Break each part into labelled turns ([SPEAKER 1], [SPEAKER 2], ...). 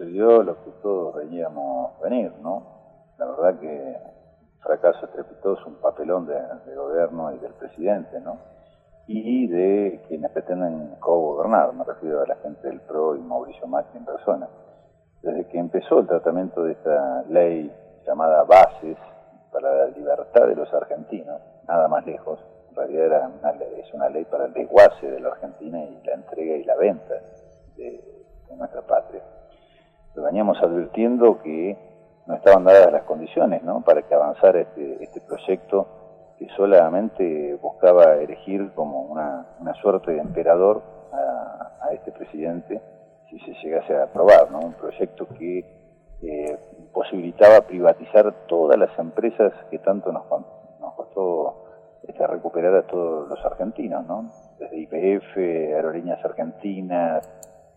[SPEAKER 1] sucedió lo que todos veíamos venir, ¿no? La verdad que fracaso estrepitoso, un papelón de gobierno y del presidente, ¿no? Y de quienes pretenden co-gobernar, me refiero a la gente del PRO y Mauricio Macri en persona. Desde que empezó el tratamiento de esta ley llamada Bases para la libertad de los argentinos, nada más lejos, en realidad es una ley para el desguace de la Argentina y la entrega y la venta de nuestra patria. Lo veníamos advirtiendo que no estaban dadas las condiciones, ¿no?, para que avanzara este proyecto que solamente buscaba erigir como una suerte de emperador a este presidente si se llegase a aprobar, ¿no? Un proyecto que posibilitaba privatizar todas las empresas que tanto nos costó recuperar a todos los argentinos, ¿no? Desde YPF, Aerolíneas Argentinas,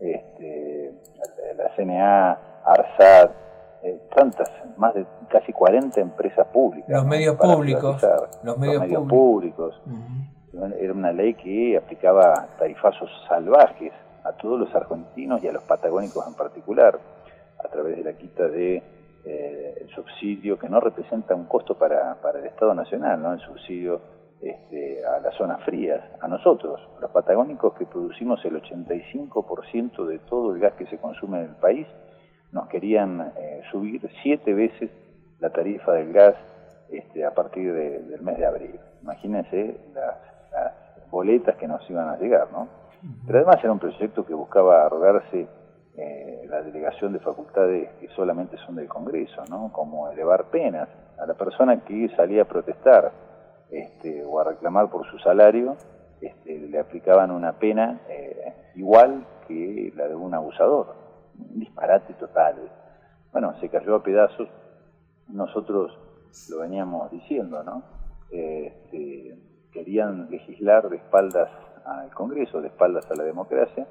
[SPEAKER 1] la CNA, ARSAT, tantas, más de casi 40 empresas públicas.
[SPEAKER 2] Los medios públicos.
[SPEAKER 1] Los medios públicos. Era una ley que aplicaba tarifazos salvajes a todos los argentinos y a los patagónicos en particular, a través de la quita de el subsidio, que no representa un costo para el Estado Nacional, ¿no? El subsidio a las zonas frías, a nosotros, los patagónicos que producimos el 85% de todo el gas que se consume en el país, nos querían subir 7 veces la tarifa del gas a partir del mes de abril. Imagínense las boletas que nos iban a llegar, ¿no? Pero además era un proyecto que buscaba arrogarse la delegación de facultades que solamente son del Congreso, ¿no? Como elevar penas a la persona que salía a protestar o a reclamar por su salario, le aplicaban una pena igual que la de un abusador. Un disparate total. Bueno, se cayó a pedazos. Nosotros lo veníamos diciendo, ¿no? Querían legislar de espaldas al Congreso, de espaldas a la democracia,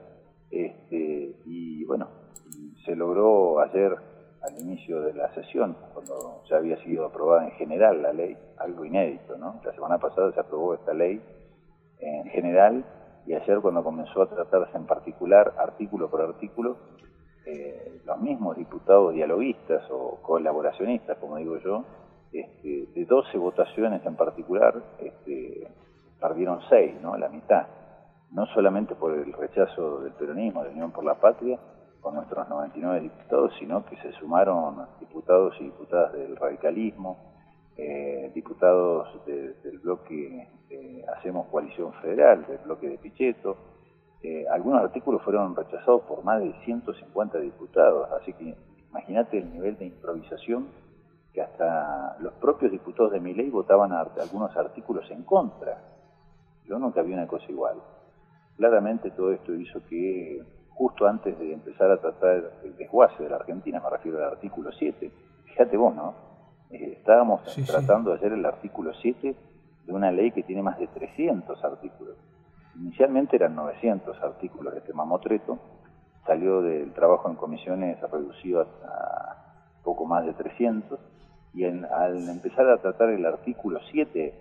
[SPEAKER 1] y bueno, se logró ayer al inicio de la sesión, cuando ya había sido aprobada en general la ley, algo inédito, ¿no? La semana pasada se aprobó esta ley en general, y ayer cuando comenzó a tratarse en particular, artículo por artículo, los mismos diputados dialoguistas o colaboracionistas, como digo yo, de 12 votaciones en particular, perdieron 6, ¿no? La mitad. No solamente por el rechazo del peronismo, de Unión por la Patria, con nuestros 99 diputados, sino que se sumaron diputados y diputadas del radicalismo, diputados del bloque Hacemos Coalición Federal, del bloque de Pichetto. Algunos artículos fueron rechazados por más de 150 diputados, así que imagínate el nivel de improvisación, que hasta los propios diputados de Milei votaban algunos artículos en contra. Yo nunca vi una cosa igual. Claramente todo esto hizo que, justo antes de empezar a tratar el desguace de la Argentina, me refiero al artículo 7, fíjate vos, ¿no? Estábamos tratando ayer el artículo 7 de una ley que tiene más de 300 artículos. Inicialmente eran 900 artículos de este mamotreto, salió del trabajo en comisiones reducido a poco más de 300, y al empezar a tratar el artículo 7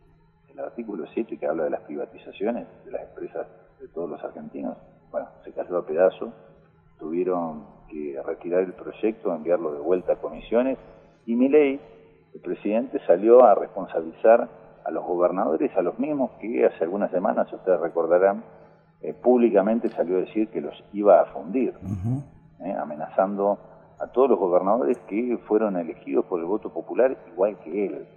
[SPEAKER 1] que habla de las privatizaciones de las empresas de todos los argentinos, bueno, se cayó a pedazos, tuvieron que retirar el proyecto, enviarlo de vuelta a comisiones, y Milei, el presidente, salió a responsabilizar a los gobernadores, a los mismos que hace algunas semanas, ustedes recordarán, públicamente salió a decir que los iba a fundir, amenazando a todos los gobernadores que fueron elegidos por el voto popular igual que él.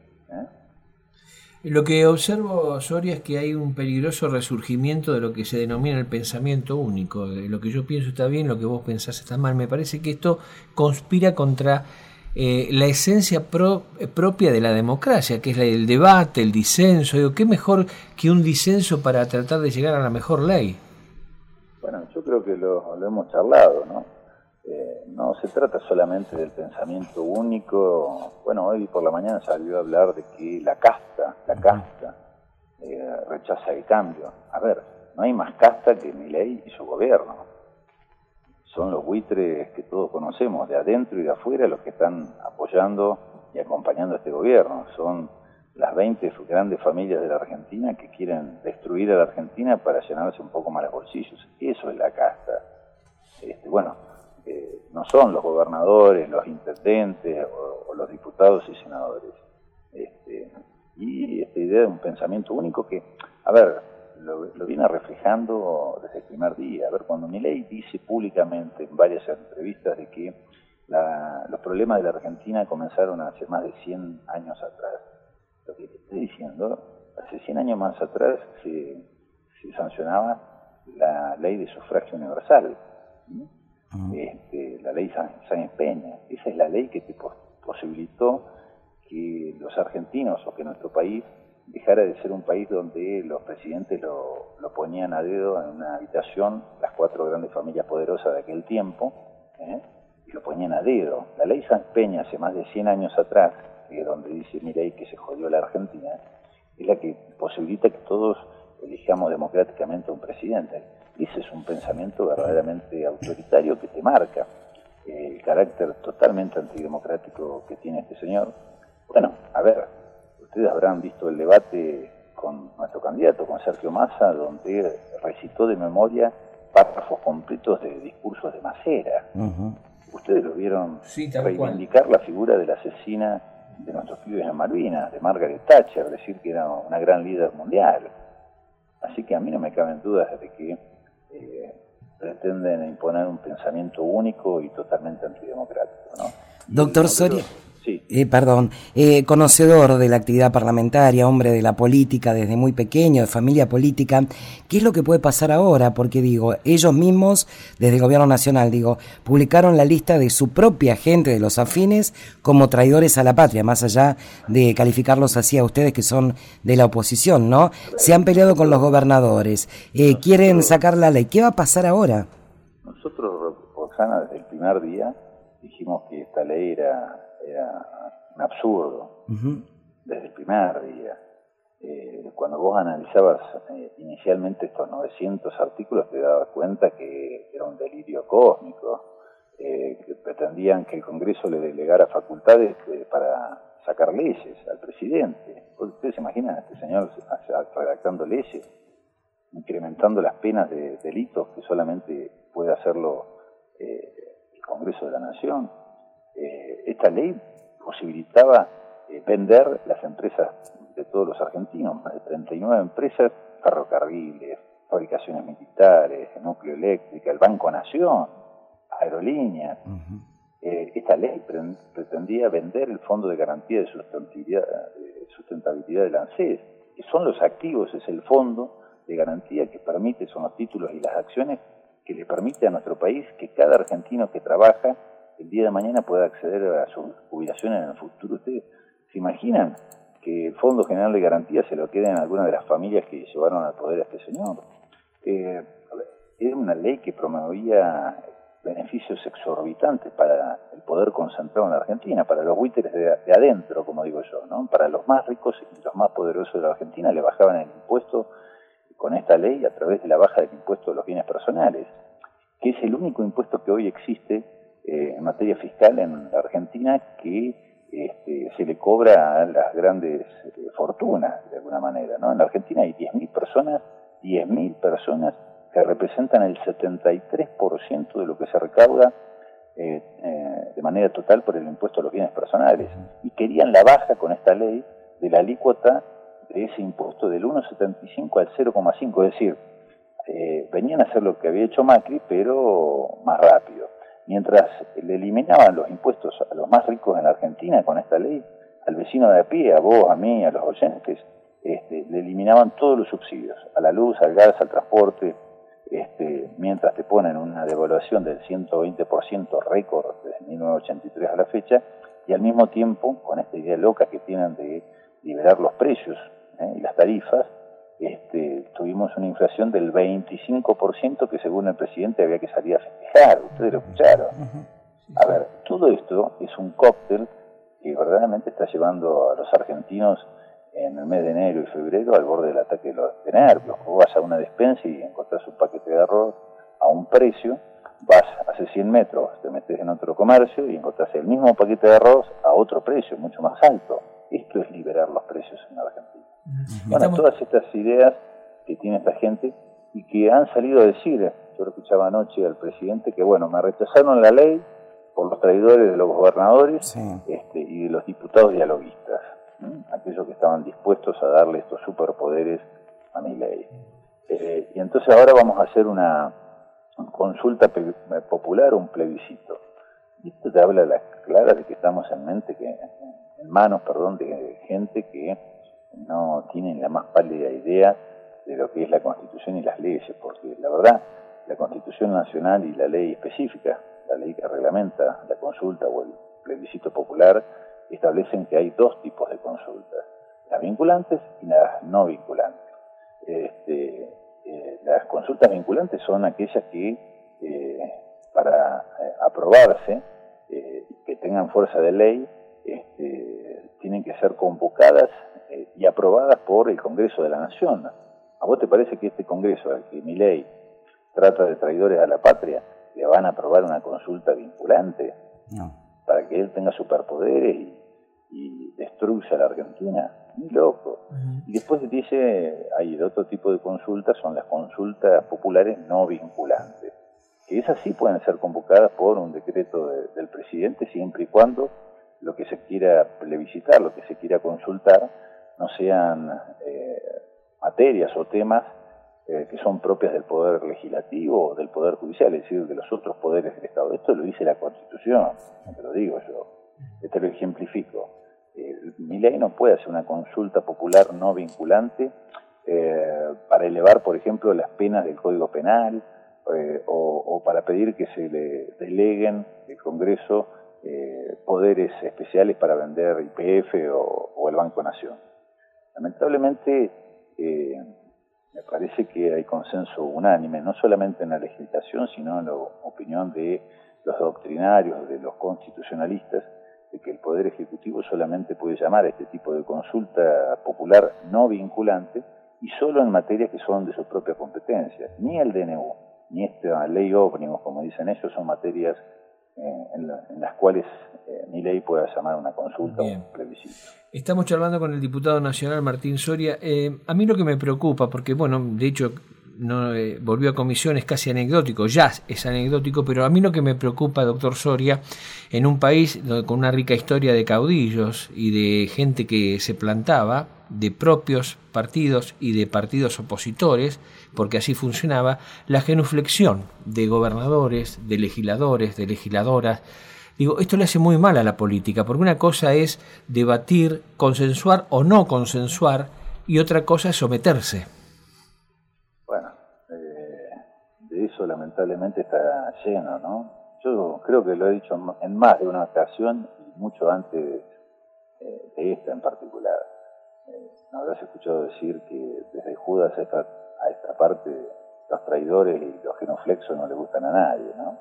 [SPEAKER 2] Lo que observo, Soria, es que hay un peligroso resurgimiento de lo que se denomina el pensamiento único. Lo que yo pienso está bien, lo que vos pensás está mal. Me parece que esto conspira contra la esencia propia de la democracia, que es el debate, el disenso. Digo, ¿qué mejor que un disenso para tratar de llegar a la mejor ley?
[SPEAKER 1] Bueno, yo creo que lo hemos charlado, ¿no? No se trata solamente del pensamiento único. Bueno, hoy por la mañana salió a hablar de que la casta rechaza el cambio. A ver, no hay más casta que Milei y su gobierno. Son los buitres que todos conocemos, de adentro y de afuera, los que están apoyando y acompañando a este gobierno. Son las 20 grandes familias de la Argentina que quieren destruir a la Argentina para llenarse un poco más los bolsillos. Eso es la casta. no son los gobernadores, los intendentes o los diputados y senadores. Y esta idea de un pensamiento único que, a ver, lo viene reflejando desde el primer día. A ver, cuando Milei dice públicamente en varias entrevistas de que los problemas de la Argentina comenzaron hace más de 100 años atrás, lo que estoy diciendo, hace 100 años más atrás se sancionaba la ley de sufragio universal, la ley Sáenz Peña. Esa es la ley que te posibilitó que los argentinos o que nuestro país dejara de ser un país donde los presidentes lo ponían a dedo en una habitación, las 4 grandes familias poderosas de aquel tiempo, y lo ponían a dedo. La ley Sáenz Peña, hace más de 100 años atrás, que es donde dice Milei que se jodió la Argentina, es la que posibilita que todos elijamos democráticamente a un presidente. Ese es un pensamiento verdaderamente autoritario que te marca el carácter totalmente antidemocrático que tiene este señor. Bueno, a ver, ustedes habrán visto el debate con nuestro candidato, con Sergio Massa, donde recitó de memoria párrafos completos de discursos de Macera. Ustedes lo vieron reivindicar la figura de la asesina de nuestros pibes en Malvinas, de Margaret Thatcher, decir que era una gran líder mundial. Así que a mí no me caben dudas de que pretenden imponer un pensamiento único y totalmente antidemocrático, ¿no?
[SPEAKER 3] Doctor Soria,
[SPEAKER 1] sí.
[SPEAKER 3] Conocedor de la actividad parlamentaria, hombre de la política desde muy pequeño, de familia política, ¿qué es lo que puede pasar ahora? Porque ellos mismos, desde el gobierno nacional, publicaron la lista de su propia gente, de los afines, como traidores a la patria, más allá de calificarlos así a ustedes que son de la oposición, ¿no? Se han peleado con los gobernadores, quieren sacar la ley. ¿Qué va a pasar ahora?
[SPEAKER 1] Nosotros, Roxana, desde el primer día dijimos que esta ley era un absurdo, desde el primer día. Cuando vos analizabas inicialmente estos 900 artículos, te dabas cuenta que era un delirio cósmico, que pretendían que el Congreso le delegara facultades para sacar leyes al presidente. ¿Ustedes se imaginan a este señor redactando leyes, incrementando las penas de delitos que solamente puede hacerlo el Congreso de la Nación? Esta ley posibilitaba vender las empresas de todos los argentinos, más de 39 empresas, ferrocarriles, fabricaciones militares, núcleo eléctrica, el Banco Nación, aerolíneas. Esta ley pretendía vender el Fondo de Garantía de Sustentabilidad del ANSES, que son los activos, es el fondo de garantía que permite, son los títulos y las acciones que le permite a nuestro país que cada argentino que trabaja el día de mañana pueda acceder a su jubilación en el futuro. ¿Ustedes se imaginan que el Fondo General de Garantía se lo queden algunas de las familias que llevaron al poder a este señor? Era una ley que promovía beneficios exorbitantes para el poder concentrado en la Argentina, para los buitres de adentro, como digo yo, ¿no? Para los más ricos y los más poderosos de la Argentina le bajaban el impuesto con esta ley a través de la baja del impuesto de los bienes personales, que es el único impuesto que hoy existe en materia fiscal en la Argentina que se le cobra a las grandes fortunas, de alguna manera, ¿no? En la Argentina hay 10.000 personas que representan el 73% de lo que se recauda de manera total por el impuesto a los bienes personales. Y querían la baja con esta ley de la alícuota de ese impuesto del 1,75 al 0,5, es decir, venían a hacer lo que había hecho Macri, pero más rápido. Mientras le eliminaban los impuestos a los más ricos en la Argentina con esta ley, al vecino de a pie, a vos, a mí, a los oyentes, le eliminaban todos los subsidios, a la luz, al gas, al transporte, mientras te ponen una devaluación del 120% récord desde 1983 a la fecha, y al mismo tiempo, con esta idea loca que tienen de liberar los precios y las tarifas, tuvimos una inflación del 25% que según el presidente había que salir a festejar. Ustedes lo escucharon. A ver, todo esto es un cóctel que verdaderamente está llevando a los argentinos en el mes de enero y febrero al borde del ataque de nervios. Vos vas a una despensa y encontrás un paquete de arroz a un precio, vas hace 100 metros, te metes en otro comercio y encontrás el mismo paquete de arroz a otro precio, mucho más alto. Esto es liberar los precios en Argentina. Bueno, todas estas ideas que tiene esta gente, y que han salido a decir, yo lo escuchaba anoche al presidente, que bueno, me rechazaron la ley por los traidores de los gobernadores,
[SPEAKER 3] sí,
[SPEAKER 1] y de los diputados dialoguistas, aquellos que estaban dispuestos a darle estos superpoderes a Milei. Y entonces ahora vamos a hacer una consulta popular, un plebiscito. Y esto te habla a las claras de que estamos en manos de gente que no tienen la más pálida idea de lo que es la Constitución y las leyes, porque la verdad, la Constitución Nacional y la ley específica, la ley que reglamenta la consulta o el plebiscito popular, establecen que hay dos tipos de consultas, las vinculantes y las no vinculantes. Las consultas vinculantes son aquellas que para aprobarse, que tengan fuerza de ley, tienen que ser convocadas y aprobadas por el Congreso de la Nación. ¿A vos te parece que este Congreso, al que Milei trata de traidores a la patria, le van a aprobar una consulta vinculante?
[SPEAKER 3] no.
[SPEAKER 1] Para que él tenga superpoderes y destruya a la Argentina. Ni loco. Y después dice, hay el otro tipo de consultas, son las consultas populares no vinculantes, que esas sí pueden ser convocadas por un decreto del presidente, siempre y cuando lo que se quiera plebiscitar, lo que se quiera consultar, no sean materias o temas que son propias del Poder Legislativo o del Poder Judicial, es decir, de los otros poderes del Estado. Esto lo dice la Constitución, no te lo digo yo, te lo ejemplifico. Milei no puede hacer una consulta popular no vinculante para elevar, por ejemplo, las penas del Código Penal o para pedir que se le deleguen el Congreso poderes especiales para vender YPF o el Banco Nación. Lamentablemente, me parece que hay consenso unánime, no solamente en la legislación, sino en la opinión de los doctrinarios, de los constitucionalistas, de que el Poder Ejecutivo solamente puede llamar a este tipo de consulta popular no vinculante y solo en materias que son de su propia competencia. Ni el DNU, ni esta ley ómnibus, como dicen ellos, son materias en las cuales Milei pueda llamar una consulta o un plebiscito.
[SPEAKER 2] Estamos charlando con el diputado nacional Martín Soria. A mí lo que me preocupa, porque bueno, de hecho no volvió a comisión, es casi anecdótico, ya es anecdótico, pero a mí lo que me preocupa, doctor Soria, en un país con una rica historia de caudillos y de gente que se plantaba, de propios partidos y de partidos opositores, porque así funcionaba, la genuflexión de gobernadores, de legisladores, de legisladoras. Digo, esto le hace muy mal a la política, porque una cosa es debatir, consensuar o no consensuar, y otra cosa es someterse.
[SPEAKER 1] Bueno, de eso lamentablemente está lleno, ¿no? Yo creo que lo he dicho en más de una ocasión, y mucho antes de esta en particular. No habrás escuchado decir que desde Judas a esta parte los traidores y los genuflexos no le gustan a nadie, ¿no?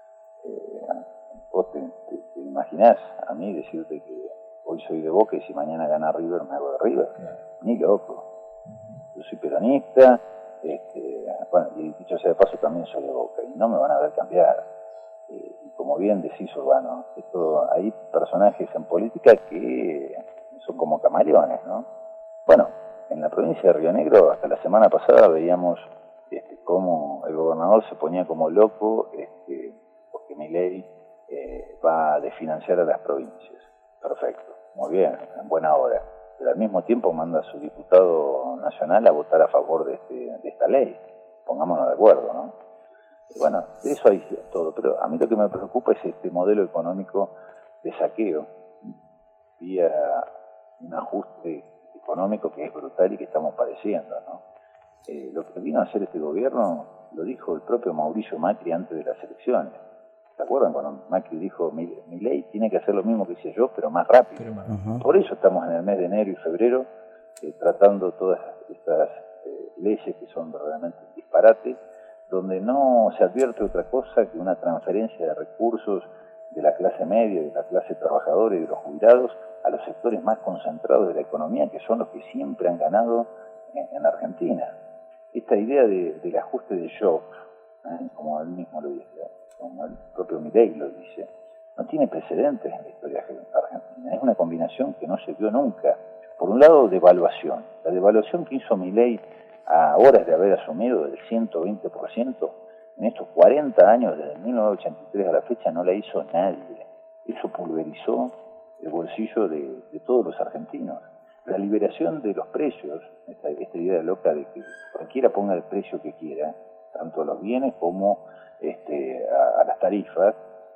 [SPEAKER 1] Vos te imaginás a mí decirte que hoy soy de Boca y si mañana gana River me hago de River. Ni loco. Yo soy peronista, bueno, y dicho sea de paso también soy de Boca y no me van a ver cambiar. Y como bien decís, Urbano, hay personajes en política que son como camaleones, ¿no? Bueno, en la provincia de Río Negro hasta la semana pasada veíamos cómo el gobernador se ponía como loco porque Milei va a desfinanciar a las provincias. Perfecto, muy bien, en buena hora. Pero al mismo tiempo manda a su diputado nacional a votar a favor de esta ley. Pongámonos de acuerdo, ¿no? Y bueno, de eso hay todo. Pero a mí lo que me preocupa es este modelo económico de saqueo vía un ajuste económico que es brutal y que estamos padeciendo, ¿no? Lo que vino a hacer este gobierno lo dijo el propio Mauricio Macri antes de las elecciones. ¿Se acuerdan cuando Macri dijo, Milei tiene que hacer lo mismo que hice yo, pero más rápido? Por eso estamos en el mes de enero y febrero tratando todas estas leyes que son verdaderamente un disparate, donde no se advierte otra cosa que una transferencia de recursos de la clase media, de la clase trabajadora y de los jubilados a los sectores más concentrados de la economía, que son los que siempre han ganado en Argentina. Esta idea del ajuste de shocks, como él mismo lo dice, como el propio Milei lo dice, no tiene precedentes en la historia argentina. Es una combinación que no se vio nunca. Por un lado, devaluación. La devaluación que hizo Milei a horas de haber asumido del 120%, en estos 40 años, desde 1983 a la fecha, no la hizo nadie. Eso pulverizó el bolsillo de todos los argentinos. La liberación de los precios, esta idea loca de que cualquiera ponga el precio que quiera, tanto a los bienes como a las tarifas,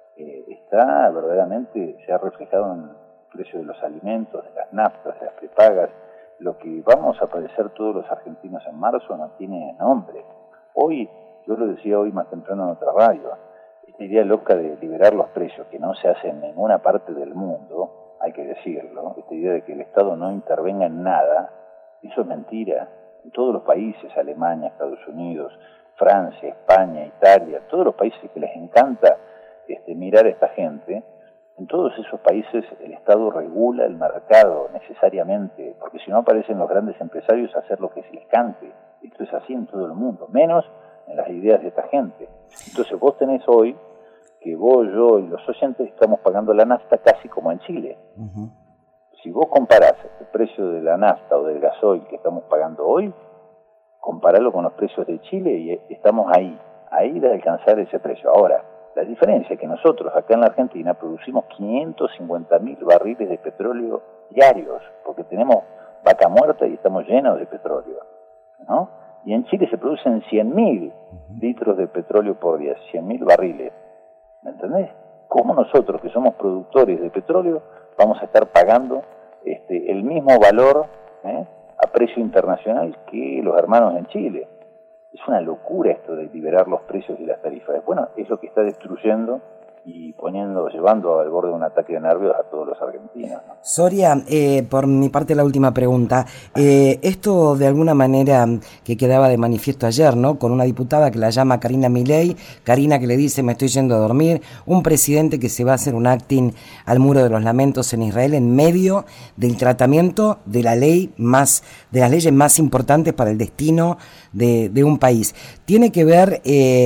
[SPEAKER 1] está verdaderamente, se ha reflejado en el precio de los alimentos, de las naftas, de las prepagas. Lo que vamos a padecer todos los argentinos en marzo no tiene nombre. Hoy, yo lo decía hoy más temprano en otra radio, esta idea loca de liberar los precios, que no se hace en ninguna parte del mundo, hay que decirlo, esta idea de que el Estado no intervenga en nada, eso es mentira. En todos los países, Alemania, Estados Unidos, Francia, España, Italia, todos los países que les encanta mirar a esta gente, en todos esos países el Estado regula el mercado necesariamente, porque si no aparecen los grandes empresarios a hacer lo que se les cante. Esto es así en todo el mundo, menos en las ideas de esta gente. Entonces vos tenés hoy que vos, yo y los oyentes estamos pagando la nafta casi como en Chile. Uh-huh. Si vos comparás el precio de la nafta o del gasoil que estamos pagando hoy, compararlo con los precios de Chile y estamos ahí de alcanzar ese precio. Ahora, la diferencia es que nosotros acá en la Argentina producimos 550.000 barriles de petróleo diarios, porque tenemos vaca muerta y estamos llenos de petróleo, ¿no? Y en Chile se producen 100.000 litros de petróleo por día, 100.000 barriles. ¿Me entendés? ¿Cómo nosotros, que somos productores de petróleo, vamos a estar pagando el mismo valor a precio internacional que los hermanos en Chile? Es una locura esto de liberar los precios y las tarifas. Bueno, es lo que está destruyendo y llevando al borde de un ataque de nervios a todos los argentinos, ¿no?
[SPEAKER 3] Soria, por mi parte la última pregunta. Esto de alguna manera que quedaba de manifiesto ayer, ¿no? Con una diputada que la llama Karina Milei, Karina que le dice me estoy yendo a dormir, un presidente que se va a hacer un acting al Muro de los Lamentos en Israel en medio del tratamiento de la ley de las leyes más importantes para el destino de un país. Tiene que ver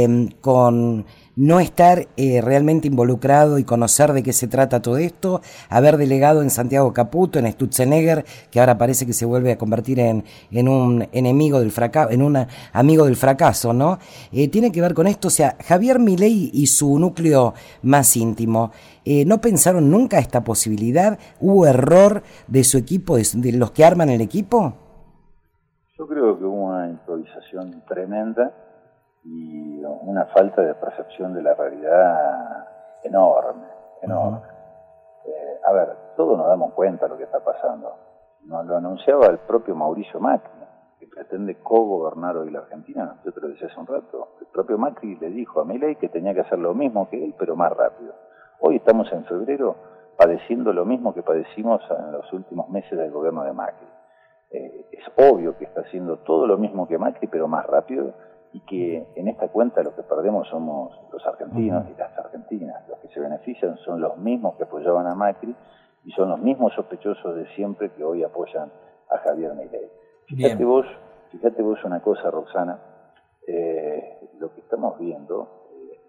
[SPEAKER 3] con no estar realmente involucrado y conocer de qué se trata todo esto, haber delegado en Santiago Caputo, en Sturzenegger, que ahora parece que se vuelve a convertir en un enemigo del fracaso, en un amigo del fracaso, ¿no? Tiene que ver con esto, o sea, Javier Milei y su núcleo más íntimo, ¿no pensaron nunca esta posibilidad? ¿Hubo error de su equipo, de los que arman el equipo?
[SPEAKER 1] Yo creo que hubo una improvisación tremenda y una falta de percepción de la realidad enorme. A ver, todos nos damos cuenta de lo que está pasando. Nos lo anunciaba el propio Mauricio Macri, que pretende co-gobernar hoy la Argentina. Yo te lo decía hace un rato. El propio Macri le dijo a Milei que tenía que hacer lo mismo que él, pero más rápido. Hoy estamos en febrero padeciendo lo mismo que padecimos en los últimos meses del gobierno de Macri. Es obvio que está haciendo todo lo mismo que Macri, pero más rápido, y que en esta cuenta lo que perdemos somos los argentinos y las argentinas. Los que se benefician son los mismos que apoyaban a Macri y son los mismos sospechosos de siempre que hoy apoyan a Javier Milei. Fíjate vos una cosa, Roxana, lo que estamos viendo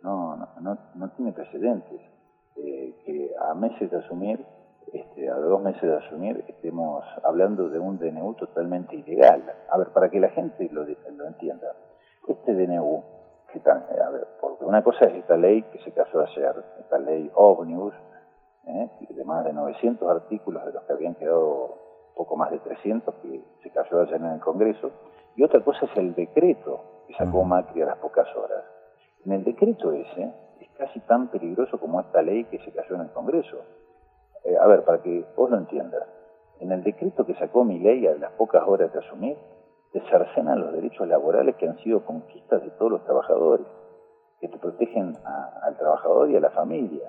[SPEAKER 1] no tiene precedentes. Que a meses de asumir, a 2 meses de asumir, estemos hablando de un DNU totalmente ilegal. A ver, para que la gente lo entienda. Este DNU, porque una cosa es esta ley que se casó ayer, esta ley ómnibus, de más de 900 artículos de los que habían quedado poco más de 300 que se cayó ayer en el Congreso, y otra cosa es el decreto que sacó Macri a las pocas horas. En el decreto ese es casi tan peligroso como esta ley que se cayó en el Congreso. A ver, para que vos lo entiendas, en el decreto que sacó Milei a las pocas horas de asumir, se cercenan los derechos laborales que han sido conquistas de todos los trabajadores, que te protegen al trabajador y a la familia.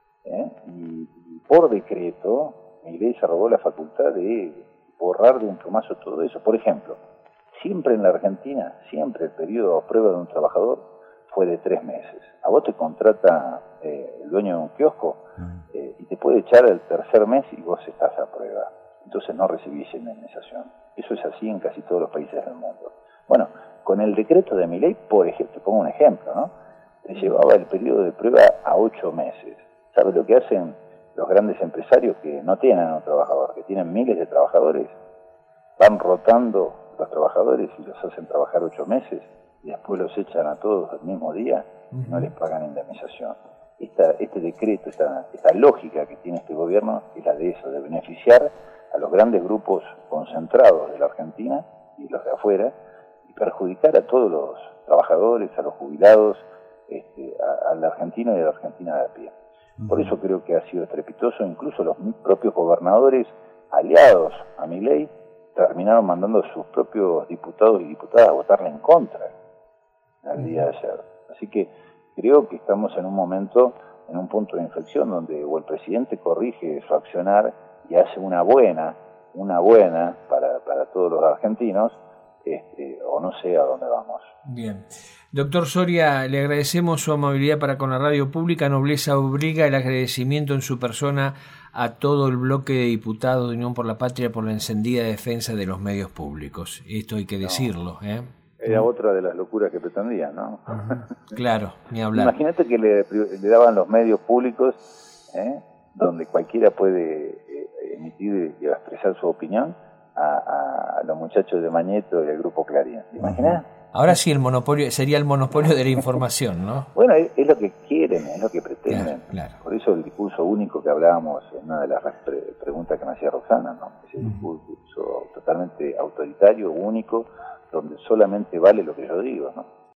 [SPEAKER 1] Y por decreto, Milei se robó la facultad de borrar de un plumazo todo eso. Por ejemplo, siempre en la Argentina, siempre el periodo a prueba de un trabajador fue de 3 meses. A vos te contrata el dueño de un kiosco y te puede echar el 3er mes y vos estás a prueba. Entonces no recibís indemnización. Eso es así en casi todos los países del mundo. Bueno, con el decreto de Milei, por ejemplo, te pongo un ejemplo, ¿no? Te llevaba el periodo de prueba a 8 meses. ¿Sabes lo que hacen los grandes empresarios que no tienen a un trabajador, que tienen miles de trabajadores? Van rotando los trabajadores y los hacen trabajar 8 meses y después los echan a todos el mismo día, no les pagan indemnización. Este decreto, esta lógica que tiene este gobierno es la de eso, de beneficiar a los grandes grupos concentrados de la Argentina y los de afuera, y perjudicar a todos los trabajadores, a los jubilados, al argentino y a la Argentina de a pie. Por eso creo que ha sido estrepitoso, incluso los propios gobernadores aliados a Milei terminaron mandando a sus propios diputados y diputadas a votarle en contra el día de ayer. Así que creo que estamos en un momento, en un punto de inflexión donde o el presidente corrige su accionar y hace una buena para todos los argentinos, o no sé a dónde vamos.
[SPEAKER 2] Bien. Doctor Soria, le agradecemos su amabilidad para con la radio pública. Nobleza obliga, el agradecimiento en su persona a todo el bloque de diputados de Unión por la Patria por la encendida defensa de los medios públicos. Esto hay que decirlo, ¿eh?
[SPEAKER 1] Era otra de las locuras que pretendían, ¿no?
[SPEAKER 2] Claro, ni hablar.
[SPEAKER 1] Imagínate que le daban los medios públicos, donde cualquiera puede emitir y expresar su opinión, a los muchachos de Mañeto y al grupo Clarín. ¿Te imaginas?
[SPEAKER 2] Ahora sí sería el monopolio de la información, ¿no?
[SPEAKER 1] Bueno, es lo que quieren, es lo que pretenden.
[SPEAKER 2] Claro.
[SPEAKER 1] Por eso el discurso único que hablábamos en una de las preguntas que me hacía Roxana, ¿no? Ese discurso totalmente autoritario, único, donde solamente vale lo que yo digo, ¿no?